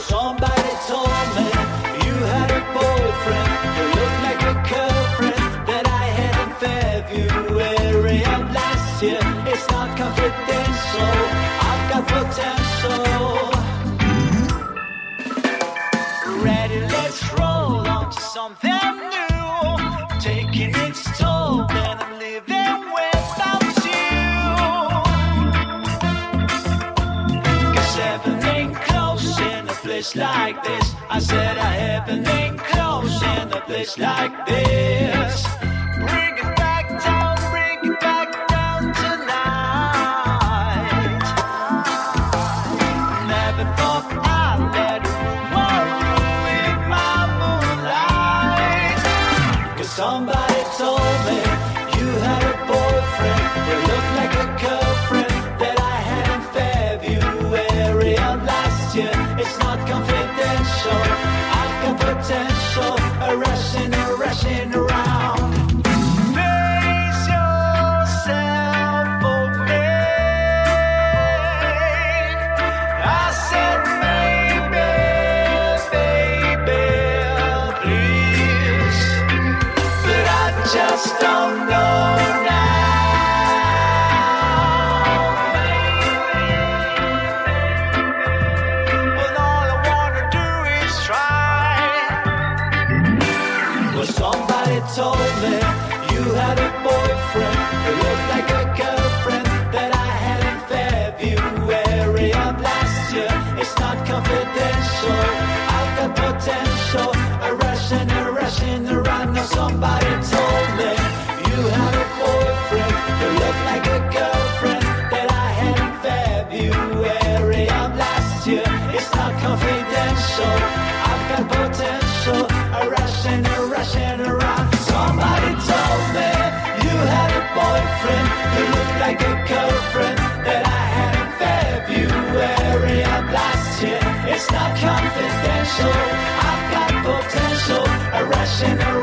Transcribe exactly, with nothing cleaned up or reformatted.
Somebody told me you had a boyfriend who looked like a girlfriend that I had in February of last year. It's not confidential, I've got potential. Ready, let's roll on to something new. Taking its toll, then I'm living without you. Cause heaven ain't close in a place like this. I said I heaven ain't close in a place like this. Bring it back down, bring it back down tonight. Never thought I'd let a woman ruin my moonlight. Cause somebody told me you had a boyfriend who looked like a girlfriend that I had in February of last year. It's not confidential, I've got potential, a rushing, a rushing around. Face yourself for me. I said maybe, baby, please. But I just don't know now. When all I wanna do is try. Well, somebody told me you had a boyfriend who looked like a girlfriend that I had in February of last year. It's not confidential, I've got potential, a rushing, a rushing around. Now somebody told me you had a boyfriend who looked like a girlfriend that I had in February of last year. It's not confidential, I've got potential, a rushing, a rushing around. Somebody told me you had a boyfriend who looked like a girlfriend that I had in February of last year. It's not confidential, I've got potential, a rushing around.